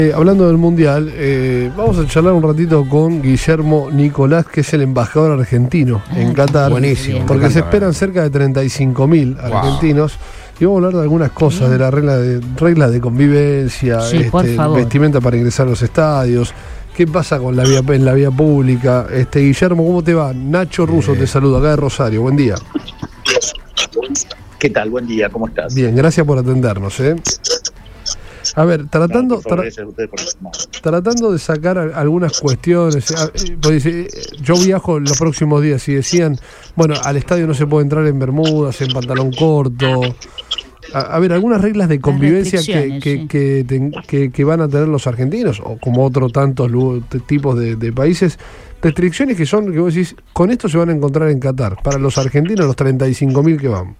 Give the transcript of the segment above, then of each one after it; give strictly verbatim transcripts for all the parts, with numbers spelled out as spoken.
Eh, hablando del Mundial, eh, vamos a charlar un ratito con Guillermo Nicolás, que es el embajador argentino ah, en Qatar. Buenísimo. Porque se esperan cerca de treinta y cinco mil argentinos. Wow. Y vamos a hablar de algunas cosas, bien, de la regla de reglas de convivencia, sí, este, vestimenta para ingresar a los estadios. ¿Qué pasa con la vía, en la vía pública? Este, Guillermo, ¿cómo te va? Nacho Russo eh. te saluda, acá de Rosario. Buen día. ¿Qué tal? Buen día, ¿cómo estás? Bien, gracias por atendernos, ¿eh? A ver, tratando, no, favor, tra tratando de sacar algunas cuestiones. Yo viajo los próximos días y decían, bueno, al estadio no se puede entrar en bermudas, en pantalón corto. A, a ver, algunas reglas de convivencia que, que, sí. que, que, que, que van a tener los argentinos, o como otros tantos tipos de, de países, restricciones que son, que vos decís, con esto se van a encontrar en Qatar, para los argentinos, los treinta y cinco mil que van.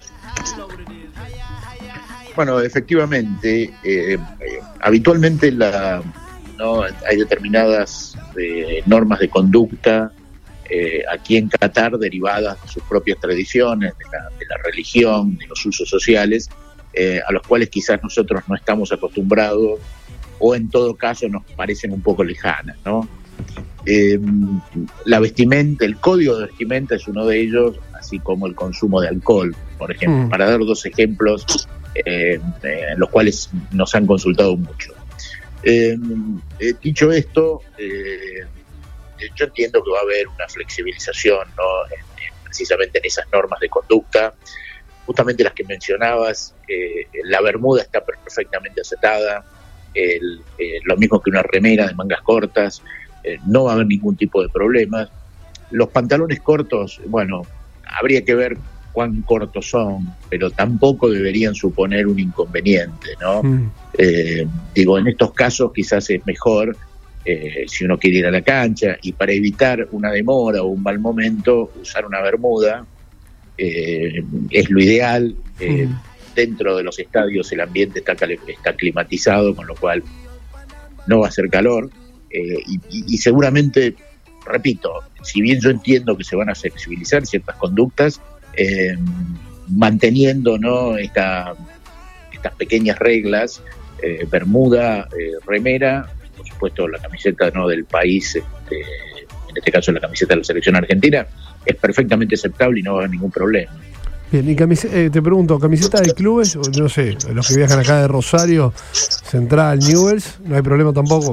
Bueno, efectivamente, eh, eh, habitualmente la, ¿no? hay determinadas eh, normas de conducta eh, aquí en Qatar derivadas de sus propias tradiciones, de la, de la religión, de los usos sociales, eh, a los cuales quizás nosotros no estamos acostumbrados o en todo caso nos parecen un poco lejanas, ¿no? Eh, la vestimenta, el código de vestimenta es uno de ellos, así como el consumo de alcohol, por ejemplo, mm. para dar dos ejemplos eh, eh, los cuales nos han consultado mucho. Eh, eh, dicho esto, eh, yo entiendo que va a haber una flexibilización, ¿no? en, en, precisamente en esas normas de conducta, justamente las que mencionabas. Eh, la bermuda está perfectamente aceptada, el, eh, lo mismo que una remera de mangas cortas, eh, no va a haber ningún tipo de problema. Los pantalones cortos, bueno, habría que ver cuán cortos son, pero tampoco deberían suponer un inconveniente, ¿no? Mm. Eh, digo, en estos casos quizás es mejor, eh, si uno quiere ir a la cancha, y para evitar una demora o un mal momento, usar una bermuda, eh, es lo ideal. Eh, mm. Dentro de los estadios el ambiente está, está climatizado, con lo cual no va a hacer calor, eh, y, y, y seguramente, repito, si bien yo entiendo que se van a flexibilizar ciertas conductas, Eh, manteniendo, ¿no? Esta, estas pequeñas reglas, eh, bermuda, eh, remera, por supuesto la camiseta, ¿no? del país, este, en este caso la camiseta de la selección argentina, es perfectamente aceptable y no va a haber ningún problema. Bien, y camiseta, eh, te pregunto, ¿camiseta de clubes? No sé, los que viajan acá de Rosario, Central, Newell's, ¿no hay problema tampoco?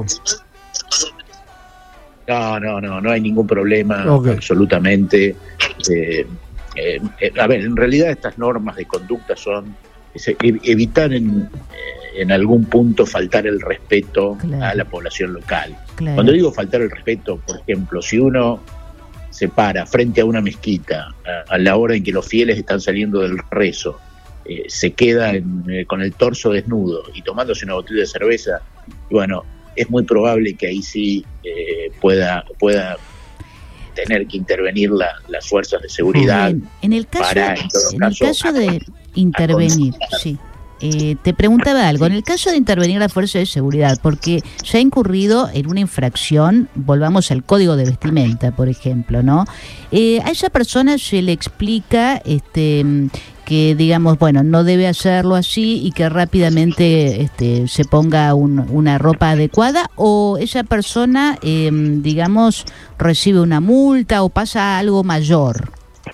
No, no, no, no hay ningún problema, okay. absolutamente. Eh, Eh, eh, a ver, en realidad estas normas de conducta son es, evitar en, eh, en algún punto faltar el respeto, claro, a la población local. Claro. Cuando digo faltar el respeto, por ejemplo, si uno se para frente a una mezquita a, a la hora en que los fieles están saliendo del rezo, eh, se queda en, eh, con el torso desnudo y tomándose una botella de cerveza, bueno, es muy probable que ahí sí eh, pueda pueda tener que intervenir la, las fuerzas de seguridad. Bien. En el caso, para, en todo en caso, el caso de intervenir, sí. Eh, te preguntaba algo, sí. En el caso de intervenir la fuerza de seguridad, porque ya ha incurrido en una infracción, volvamos al código de vestimenta, por ejemplo, ¿no? Eh, a esa persona se le explica este, que, digamos, bueno, no debe hacerlo así y que rápidamente este, se ponga un, una ropa adecuada, o esa persona, eh, digamos, recibe una multa o pasa algo mayor.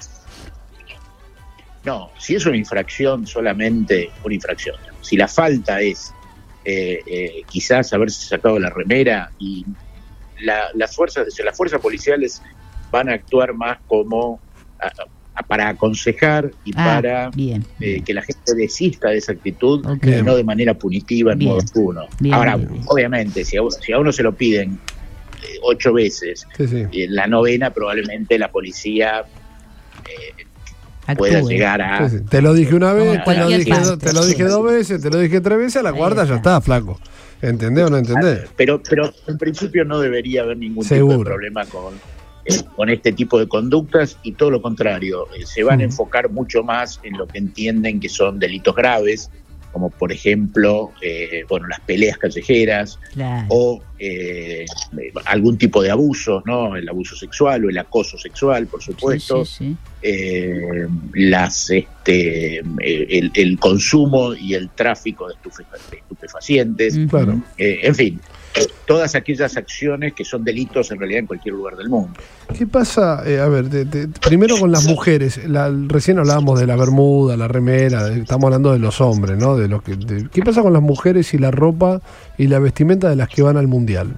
No, si es una infracción, solamente una infracción. Si la falta es eh, eh, quizás haberse sacado la remera, y la, las fuerzas, las fuerzas policiales van a actuar más como a, a, para aconsejar y ah, para bien, eh, bien. que la gente desista de esa actitud, okay, y no de manera punitiva en bien, modo uno. Bien, Ahora, bien, bien. obviamente, si a, si a uno se lo piden eh, ocho veces, sí, sí. en la novena probablemente la policía Eh, Actúe. pueda llegar a... Sí, sí. Te lo dije una vez, te lo dije, do, te lo dije dos veces, te lo dije tres veces, a la cuarta ya está, flaco. ¿Entendés o no entendés? Pero, pero en principio no debería haber ningún Seguro. tipo de problema con, eh, con este tipo de conductas, y todo lo contrario, eh, se van mm. a enfocar mucho más en lo que entienden que son delitos graves, como por ejemplo, eh, bueno, las peleas callejeras, claro, o eh, algún tipo de abuso, ¿no? El abuso sexual o el acoso sexual, por supuesto, sí, sí, sí. Eh, las, este, el, el consumo y el tráfico de, estupefa- de estupefacientes, uh-huh. Claro. Eh, en fin, todas aquellas acciones que son delitos en realidad en cualquier lugar del mundo. ¿Qué pasa? Eh, a ver, de, de, primero con las mujeres. La, recién hablábamos de la bermuda, la remera, de, estamos hablando de los hombres, ¿no? De los que, de, ¿qué pasa con las mujeres y la ropa y la vestimenta de las que van al mundial?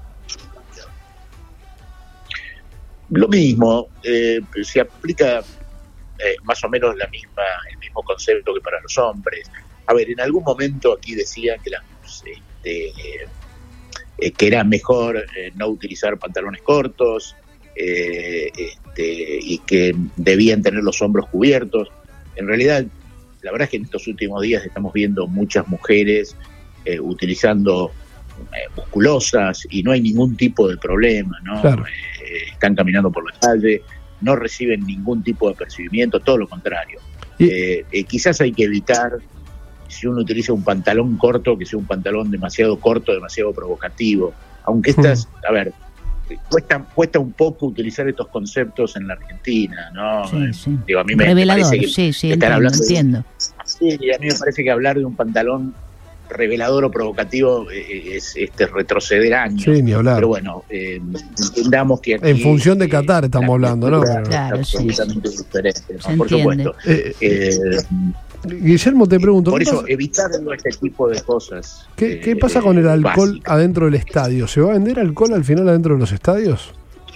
Lo mismo, eh, se aplica eh, más o menos la misma, el mismo concepto que para los hombres. A ver, en algún momento aquí decían que las este, Eh, que era mejor eh, no utilizar pantalones cortos eh, este, y que debían tener los hombros cubiertos. En realidad, la verdad es que en estos últimos días estamos viendo muchas mujeres eh, utilizando eh, musculosas y no hay ningún tipo de problema, ¿no? Claro. Eh, están caminando por la calle, no reciben ningún tipo de apercibimiento, todo lo contrario. ¿Y? Eh, eh, quizás hay que evitar, si uno utiliza un pantalón corto, que sea un pantalón demasiado corto, demasiado provocativo. Aunque estas, a ver, cuesta, cuesta un poco utilizar estos conceptos en la Argentina, ¿no? Sí, sí. Digo, a mí me, Revelador, me parece que sí, sí, estar entiendo, hablando entiendo. De, sí, a mí me parece que hablar de un pantalón revelador o provocativo es este retroceder años. Sí, ni hablar. Pero bueno, eh, entendamos que aquí, en función de Qatar eh, estamos hablando, ¿no? Claro, es sí. absolutamente diferente, ¿no? Se Por entiende. supuesto. Eh, eh, Guillermo, te pregunto. Por eso, pasa? evitar este tipo de cosas. ¿Qué, eh, ¿Qué pasa con el alcohol básicas. adentro del estadio? ¿Se va a vender alcohol al final adentro de los estadios?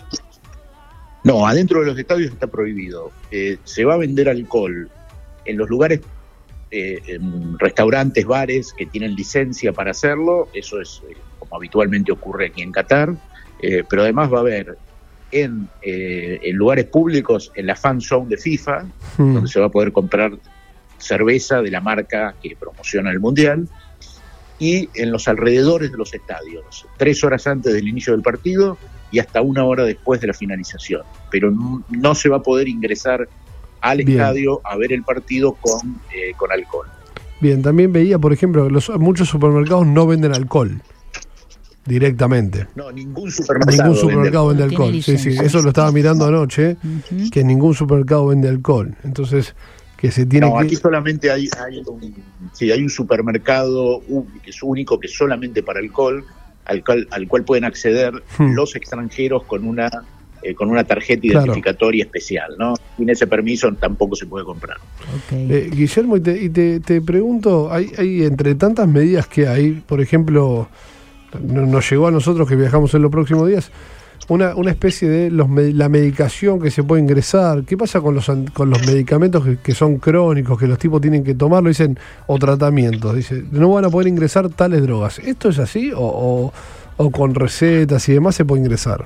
No, adentro de los estadios está prohibido. Eh, se va a vender alcohol en los lugares, eh, en restaurantes, bares que tienen licencia para hacerlo. Eso es eh, como habitualmente ocurre aquí en Qatar. Eh, pero además va a haber en, eh, en lugares públicos, en la fan zone de FIFA, hmm. donde se va a poder comprar cerveza de la marca que promociona el Mundial, y en los alrededores de los estadios, tres horas antes del inicio del partido y hasta una hora después de la finalización. Pero no, no se va a poder ingresar al Bien. estadio a ver el partido con, eh, con alcohol. Bien, también veía, por ejemplo, que los, muchos supermercados no venden alcohol directamente. No, ningún supermercado, ningún supermercado vende, vende alcohol. Sí, sí, eso lo estaba mirando anoche, uh-huh. que ningún supermercado vende alcohol. Entonces, que se tiene no, que... aquí solamente hay, hay, un, sí, hay un supermercado que es único, que es solamente para alcohol, al cual, al cual pueden acceder hmm. los extranjeros con una eh, con una tarjeta identificatoria claro. especial, ¿no? Sin ese permiso tampoco se puede comprar. Okay. Eh, Guillermo, y, te, y te, te pregunto, hay, hay entre tantas medidas que hay, por ejemplo, nos llegó a nosotros que viajamos en los próximos días, Una, una especie de los, la medicación que se puede ingresar. ¿Qué pasa con los con los medicamentos que, que son crónicos, que los tipos tienen que tomarlo, dicen, o tratamientos? Dice, no van a poder ingresar tales drogas. ¿Esto es así o, o, o con recetas y demás se puede ingresar?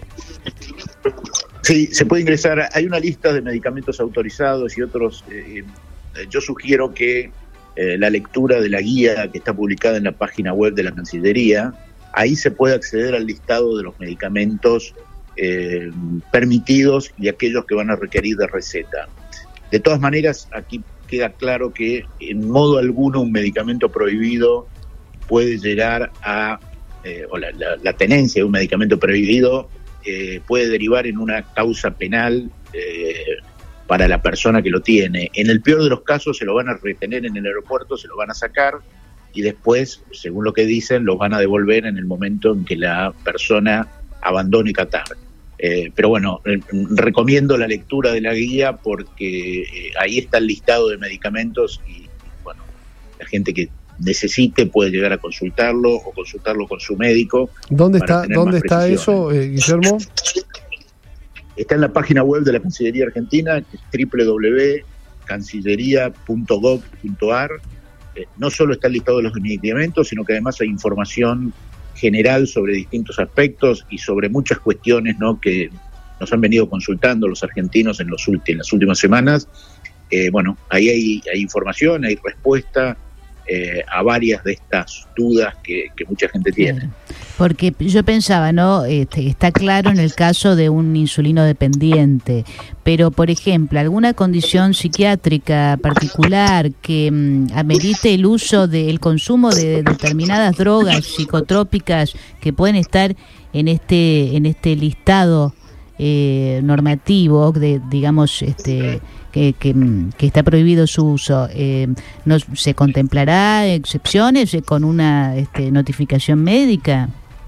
Sí, se puede ingresar. Hay una lista de medicamentos autorizados y otros. Eh, yo sugiero que eh, la lectura de la guía que está publicada en la página web de la Cancillería, ahí se puede acceder al listado de los medicamentos Eh, permitidos y aquellos que van a requerir de receta. De todas maneras, aquí queda claro que en modo alguno un medicamento prohibido puede llegar a, eh, o la, la, la tenencia de un medicamento prohibido eh, puede derivar en una causa penal eh, para la persona que lo tiene. En el peor de los casos se lo van a retener en el aeropuerto, se lo van a sacar y después, según lo que dicen, los van a devolver en el momento en que la persona abandone Qatar. Eh, pero bueno, eh, recomiendo la lectura de la guía porque eh, ahí está el listado de medicamentos y, bueno, la gente que necesite puede llegar a consultarlo o consultarlo con su médico. ¿Dónde está, ¿dónde está eso, eh, Guillermo? Está en la página web de la Cancillería Argentina, que es doble u doble u doble u punto cancillería punto gov punto ar. Eh, no solo está el listado de los medicamentos, sino que además hay información general sobre distintos aspectos y sobre muchas cuestiones, ¿no?, que nos han venido consultando los argentinos en, los ulti- en las últimas semanas. Eh, bueno, ahí hay, hay información, hay respuesta eh, a varias de estas dudas que, que mucha gente tiene. Porque yo pensaba, ¿no? Este, está claro en el caso de un insulino dependiente, pero, por ejemplo, alguna condición psiquiátrica particular que mm, amerite el uso del consumo de determinadas drogas psicotrópicas que pueden estar en este en este listado eh, normativo de, digamos, este que, que, que está prohibido su uso, eh, ¿no se contemplará excepciones con una este, notificación médica?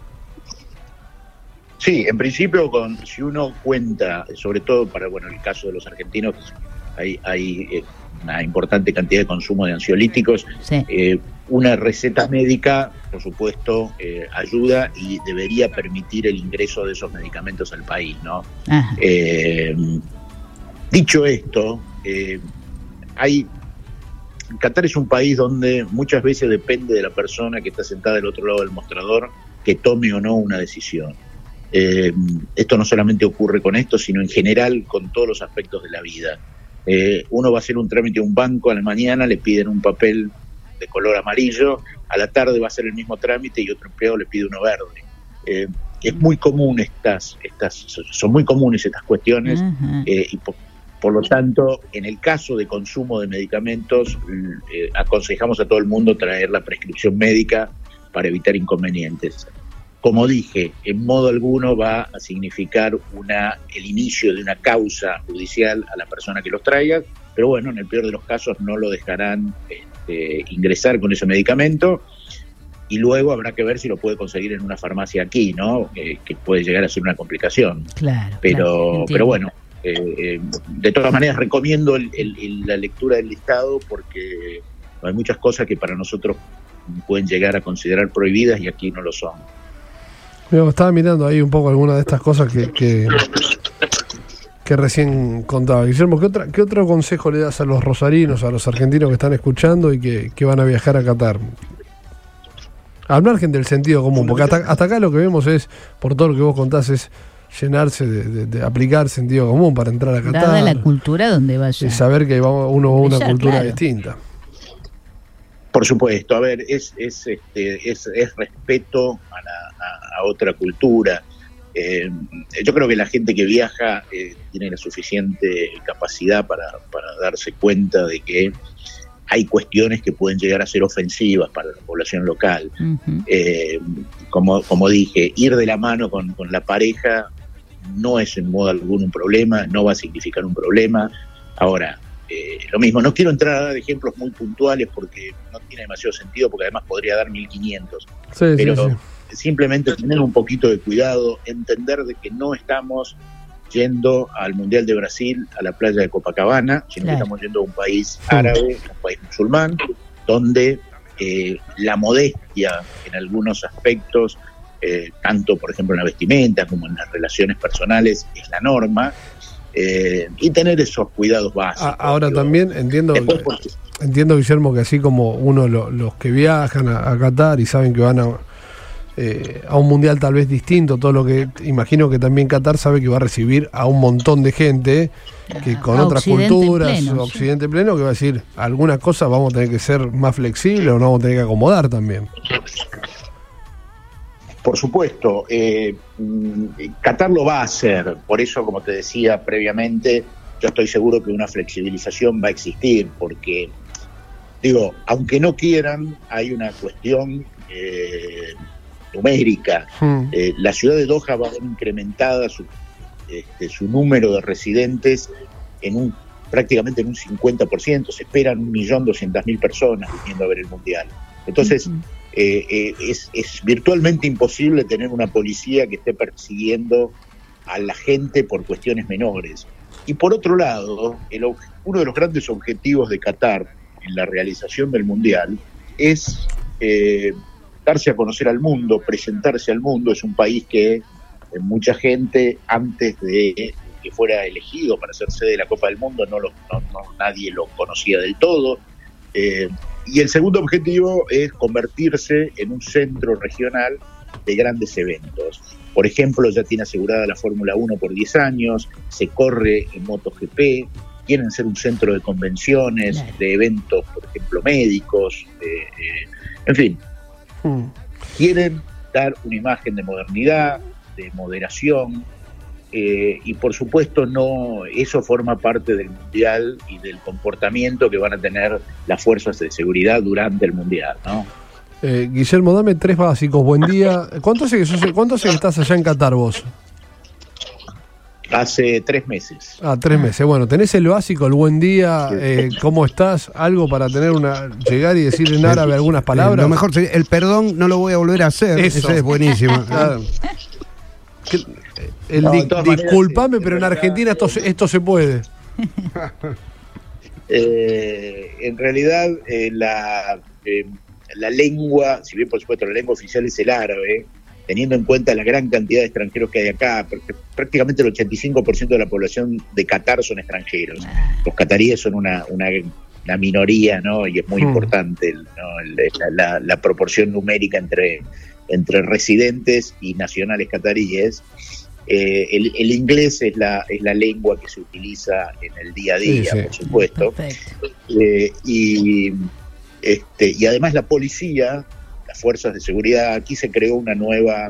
Sí, en principio, con, si uno cuenta, sobre todo para bueno el caso de los argentinos, hay, hay eh, una importante cantidad de consumo de ansiolíticos, sí. eh, una receta médica, por supuesto, eh, ayuda y debería permitir el ingreso de esos medicamentos al país, ¿no? Eh, dicho esto, eh, hay Qatar es un país donde muchas veces depende de la persona que está sentada del otro lado del mostrador que tome o no una decisión. Eh, esto no solamente ocurre con esto, sino en general con todos los aspectos de la vida. Eh, uno va a hacer un trámite a un banco, a la mañana le piden un papel de color amarillo, a la tarde va a hacer el mismo trámite y otro empleado le pide uno verde. Eh, es muy común estas, estas, son muy comunes estas cuestiones, uh-huh. eh, y por, por lo tanto, en el caso de consumo de medicamentos, eh, aconsejamos a todo el mundo traer la prescripción médica para evitar inconvenientes. Como dije, en modo alguno va a significar una, el inicio de una causa judicial a la persona que los traiga, pero bueno, en el peor de los casos no lo dejarán este, ingresar con ese medicamento y luego habrá que ver si lo puede conseguir en una farmacia aquí, ¿no? Eh, que puede llegar a ser una complicación. Claro. Pero, claro, pero bueno, eh, eh, de todas maneras recomiendo el, el, el, la lectura del listado porque hay muchas cosas que para nosotros pueden llegar a considerar prohibidas y aquí no lo son. Mira, estaba mirando ahí un poco algunas de estas cosas que, que, que recién contaba. Guillermo, ¿qué, otra, ¿qué otro consejo le das a los rosarinos, a los argentinos que están escuchando y que, que van a viajar a Qatar? Al margen del sentido común, porque hasta, hasta acá lo que vemos es, por todo lo que vos contás, es llenarse de, de, de aplicar sentido común para entrar a Qatar. Dada la cultura donde vaya. Y saber que uno va a una cultura claro. distinta. Por supuesto, a ver, es es este es, es respeto a, la, a, a otra cultura. Eh, yo creo que la gente que viaja eh, tiene la suficiente capacidad para, para darse cuenta de que hay cuestiones que pueden llegar a ser ofensivas para la población local. Uh-huh. Eh, como, como dije, ir de la mano con, con la pareja no es en modo alguno un problema, no va a significar un problema. Ahora, Eh, lo mismo, no quiero entrar a dar ejemplos muy puntuales porque no tiene demasiado sentido, porque además podría dar mil quinientos, sí, pero sí, sí. simplemente tener un poquito de cuidado, entender de que no estamos yendo al Mundial de Brasil, a la playa de Copacabana, sino claro. que estamos yendo a un país árabe, un país musulmán, donde eh, la modestia en algunos aspectos, eh, tanto por ejemplo en la vestimenta como en las relaciones personales, es la norma. Eh, y tener esos cuidados básicos. Ahora digo, también entiendo, después, porque... entiendo, Guillermo, que así como uno lo, los que viajan a, a Qatar y saben que van a, eh, a un mundial tal vez distinto, todo lo que imagino que también Qatar sabe que va a recibir a un montón de gente que con a otras Occidente culturas, pleno, Occidente sí. pleno, que va a decir algunas cosas vamos a tener que ser más flexibles o no vamos a tener que acomodar también. Por supuesto, eh, Qatar lo va a hacer, por eso, como te decía previamente, yo estoy seguro que una flexibilización va a existir, porque, digo, aunque no quieran, hay una cuestión eh, numérica. Hmm. Eh, la ciudad de Doha va a ver incrementada su, este, su número de residentes en un prácticamente en un cincuenta por ciento, se esperan un millón doscientas mil personas viniendo a ver el Mundial. Entonces, uh-huh. Eh, eh, es, es virtualmente imposible tener una policía que esté persiguiendo a la gente por cuestiones menores. Y por otro lado, el, uno de los grandes objetivos de Qatar en la realización del Mundial es eh, darse a conocer al mundo, presentarse al mundo. Es un país que eh, mucha gente, antes de que fuera elegido para ser sede de la Copa del Mundo, no, lo, no, no nadie lo conocía del todo. Eh, y el segundo objetivo es convertirse en un centro regional de grandes eventos. Por ejemplo, ya tiene asegurada la Fórmula uno por diez años, se corre en MotoGP, quieren ser un centro de convenciones, claro. de eventos, por ejemplo, médicos, eh, eh, en fin. Hmm. Quieren proyectar una imagen de modernidad, de moderación, eh, y por supuesto no, eso forma parte del Mundial y del comportamiento que van a tener las fuerzas de seguridad durante el Mundial, ¿no? Eh, Guillermo, dame tres básicos. Buen día. ¿Cuánto hace que, sos, ¿Cuánto hace que estás allá en Qatar vos? Hace tres meses. Ah, tres meses. Bueno, ¿tenés el básico, el buen día? Eh, ¿Cómo estás? ¿Algo para tener una llegar y decir en árabe algunas palabras? Eh, lo mejor sería, el perdón no lo voy a volver a hacer. Eso, Eso es buenísimo. Claro. El no, di disculpame, pero en Argentina esto, esto se puede. Eh, en realidad, eh, la, eh, la lengua, si bien por supuesto la lengua oficial es el árabe, teniendo en cuenta la gran cantidad de extranjeros que hay acá, porque prácticamente el ochenta y cinco por ciento de la población de Qatar son extranjeros. Los cataríes son una, una, una minoría, ¿no? Y es muy mm. importante, ¿no? la, la, la proporción numérica entre, entre residentes y nacionales cataríes. Eh, el, el inglés es la, es la lengua que se utiliza en el día a día, sí, sí. por supuesto. Eh, y, este, y además la policía, las fuerzas de seguridad, aquí se creó una nueva,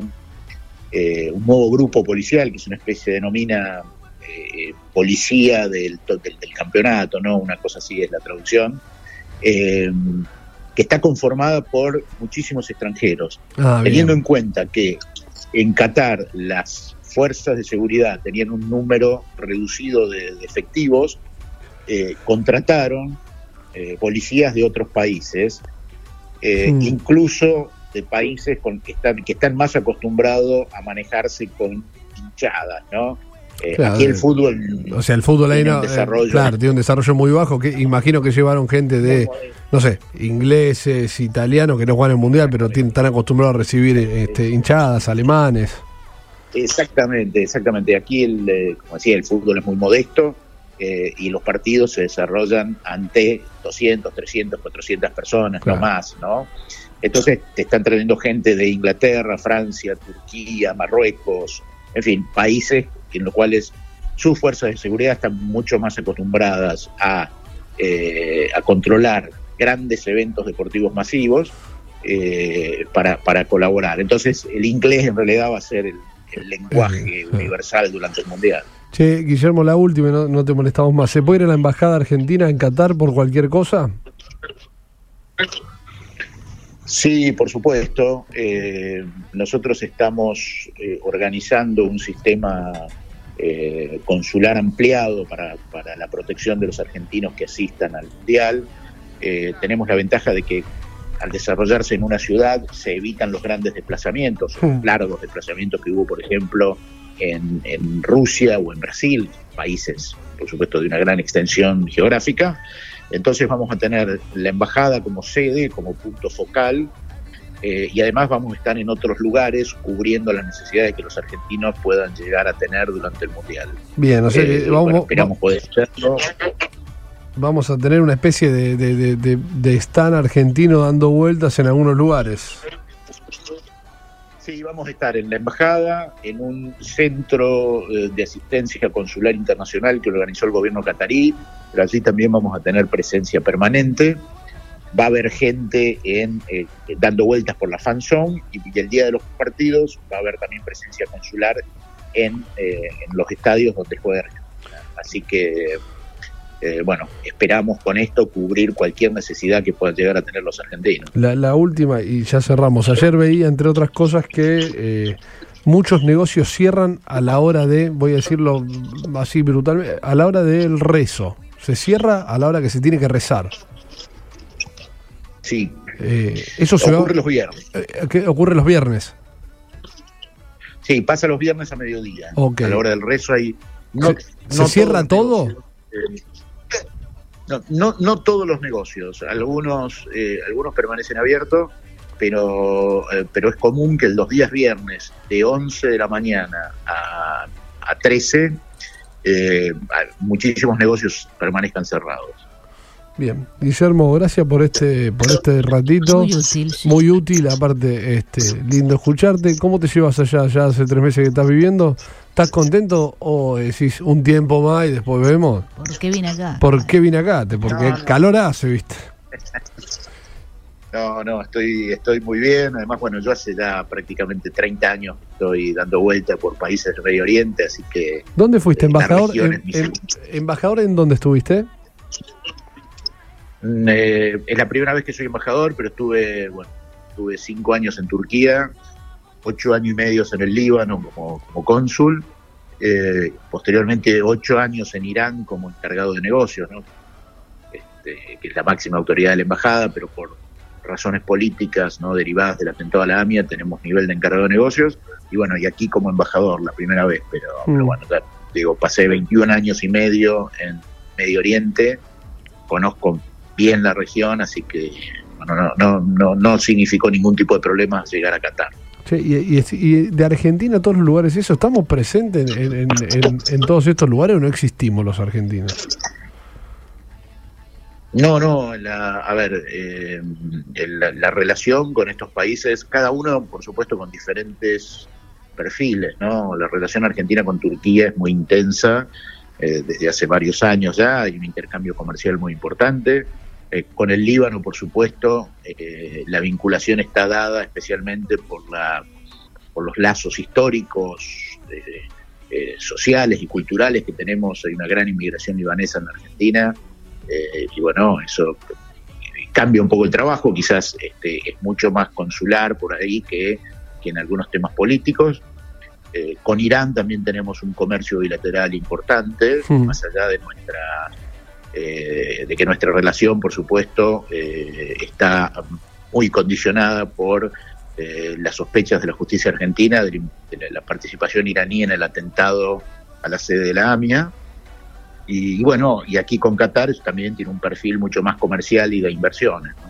eh, un nuevo grupo policial que es una especie de denomina eh, policía del, del, del campeonato, ¿no? Una cosa así es la traducción, eh, que está conformada por muchísimos extranjeros, ah, teniendo en cuenta que en Qatar las fuerzas de seguridad tenían un número reducido de, de efectivos, eh, contrataron eh, policías de otros países, eh, mm. incluso de países con que están que están más acostumbrados a manejarse con hinchadas, ¿no? Eh, claro, aquí el fútbol, o sea, el fútbol ahí no, eh, claro, tiene un desarrollo muy bajo. Que imagino que llevaron gente de, no sé, ingleses, italianos que no juegan el mundial, pero tienen, están acostumbrados a recibir este, hinchadas, alemanes. Exactamente, exactamente. Aquí, el, eh, como decía, el fútbol es muy modesto eh, y los partidos se desarrollan ante doscientas, trescientas, cuatrocientas personas, claro. no más, ¿no? Entonces te están trayendo gente de Inglaterra, Francia, Turquía, Marruecos, en fin, países en los cuales sus fuerzas de seguridad están mucho más acostumbradas a, eh, a controlar grandes eventos deportivos masivos eh, para, para colaborar. Entonces el inglés en realidad va a ser el el lenguaje eh, universal durante el Mundial. Che, Guillermo, la última, no, no te molestamos más. ¿Se puede ir a la embajada argentina en Qatar por cualquier cosa? Sí, por supuesto. Eh, nosotros estamos eh, organizando un sistema eh, consular ampliado para, para la protección de los argentinos que asistan al Mundial. Eh, tenemos la ventaja de que al desarrollarse en una ciudad se evitan los grandes desplazamientos, los largos desplazamientos que hubo, por ejemplo, en, en Rusia o en Brasil, países, por supuesto, de una gran extensión geográfica. Entonces vamos a tener la embajada como sede, como punto focal, eh, y además vamos a estar en otros lugares cubriendo las necesidades que los argentinos puedan llegar a tener durante el Mundial. Bien, o sea, eh, vamos, bueno, esperamos poder hacerlo. Vamos a tener una especie de, de, de, de, de stand argentino dando vueltas en algunos lugares. Sí, vamos a estar en la embajada, en un centro de asistencia consular internacional que organizó el gobierno catarí, pero allí también vamos a tener presencia permanente. Va a haber gente en, eh, dando vueltas por la fan zone y, y el día de los partidos va a haber también presencia consular en, eh, en los estadios donde juega Argentina. Así que... Eh, bueno, esperamos con esto cubrir cualquier necesidad que puedan llegar a tener los argentinos. La, la última, y ya cerramos. Ayer veía, entre otras cosas, que eh, muchos negocios cierran a la hora de, voy a decirlo así brutalmente, a la hora del rezo. Se cierra a la hora que se tiene que rezar. Sí. Eh, eso se ocurre va, los viernes. Eh, ¿Qué ocurre los viernes? Sí, pasa los viernes a mediodía. Okay. A la hora del rezo hay... No, ¿Se, no ¿se cierra todo? todo? Eh, No, no, no todos los negocios, algunos eh, algunos permanecen abiertos, pero eh, pero es común que los días viernes de once de la mañana a, a trece eh, muchísimos negocios permanezcan cerrados. Bien, Guillermo, gracias por este por este ratito. Muy útil, sí. Muy útil, aparte, este, lindo escucharte. ¿Cómo te llevas allá? Ya hace tres meses que estás viviendo. ¿Estás contento o decís un tiempo más y después vemos? ¿Por qué vine acá? ¿Por qué vine acá? Porque no, no. calor hace, ¿viste? No, no, estoy, estoy muy bien. Además, bueno, yo hace ya prácticamente treinta años estoy dando vuelta por países del Medio Oriente, así que... ¿Dónde fuiste? ¿Embajador? ¿En, en, ¿Embajador en dónde estuviste? Eh, es la primera vez que soy embajador, pero estuve, bueno, estuve cinco años en Turquía, ocho años y medio en el Líbano como, como cónsul, eh, posteriormente ocho años en Irán como encargado de negocios, ¿no? Este, que es la máxima autoridad de la embajada, pero por razones políticas, ¿no?, derivadas del atentado a la AMIA, tenemos nivel de encargado de negocios, y bueno, y aquí como embajador la primera vez, pero, mm. pero bueno, ya, digo, pasé veintiún años y medio en Medio Oriente, conozco bien la región, así que bueno, no, no, no, no significó ningún tipo de problema llegar a Qatar. Sí, y, y, y de Argentina a todos los lugares, ¿eso estamos presentes en, en, en, en todos estos lugares o no existimos los argentinos? No, no, la, a ver, eh, la, la relación con estos países, cada uno, por supuesto, con diferentes perfiles, ¿no? La relación argentina con Turquía es muy intensa, eh, desde hace varios años ya, hay un intercambio comercial muy importante. Eh, con el Líbano, por supuesto, eh, la vinculación está dada especialmente por, la, por los lazos históricos, eh, eh, sociales y culturales que tenemos. Hay una gran inmigración libanesa en la Argentina. Eh, y bueno, eso cambia un poco el trabajo, quizás este, es mucho más consular por ahí que, que en algunos temas políticos. Eh, con Irán también tenemos un comercio bilateral importante, sí. Más allá de nuestra eh, de que nuestra relación, por supuesto, eh, está muy condicionada por eh, las sospechas de la justicia argentina de, de la, la participación iraní en el atentado a la sede de la AMIA. Y, y bueno, y aquí con Qatar también tiene un perfil mucho más comercial y de inversiones, ¿no?